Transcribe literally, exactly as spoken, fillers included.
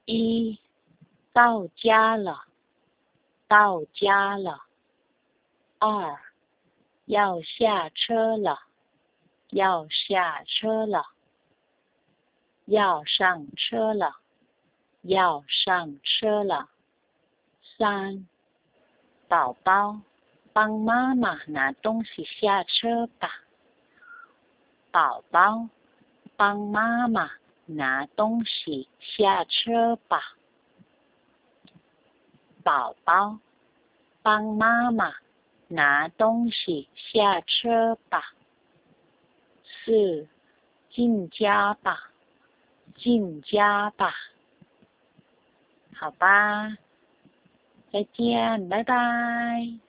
一，到家了，到家了。二，要下车了，要下车了。要上车了，要上车了。三，宝宝，帮妈妈拿东西下车吧。宝宝，帮妈妈拿东西下车吧。宝宝，帮妈妈拿东西下车吧。四，进家吧，进家吧。好吧，再见，拜拜。